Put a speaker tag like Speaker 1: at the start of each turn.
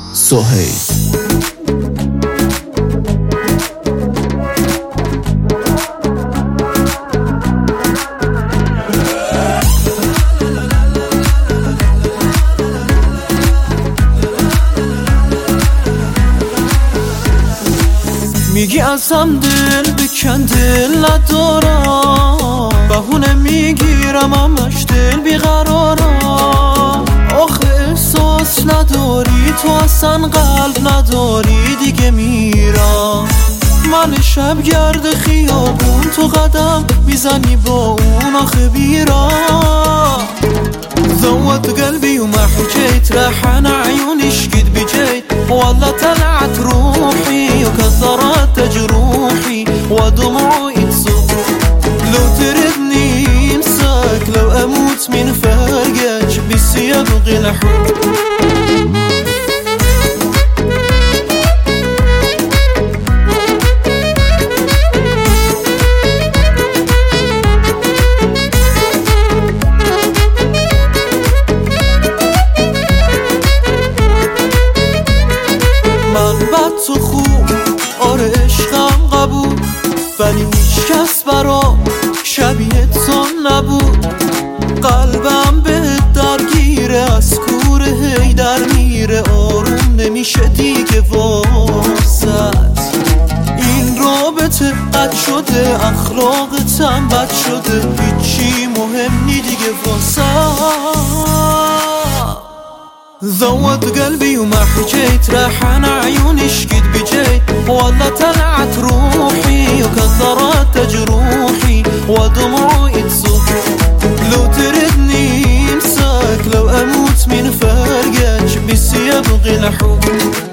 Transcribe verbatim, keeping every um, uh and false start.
Speaker 1: سهیل.
Speaker 2: میگی ازم دل بکن، دل ندارم، بهونه میگیرم همش دل بیقرارم. آخه احساس نداری تو، اصلا قلب نداری، دیگه میرم. من شب گرد خیابون تو قدم میزنی با اون، آخه بیرم. ذوت قلبي وما حكيت، راح انا عيوني شقد بجيت، والله طلعت روحي وكثرت جروحي ودموعي تصب. لو تردني امسك، لو اموت من فرقك بس يبغي الحب. تو خوب، آره عشقم قبول، ولی هیچ کس برا شبیه تو نبود. قلبم به درگیره، از کوره هی در میره، آروم نمیشه دیگه واسط. این رابطه قد شده، اخلاقتم بد شده، هیچی مهم نی دیگه واسط. ذوت قلبي وما حكيت، راح انا عيوني شقد بجيت، والله طلعت روحي وكثرت جروحي ودموعي تصب. لو تردني امسك، لو اموت من فرقك بس يبغي الحب.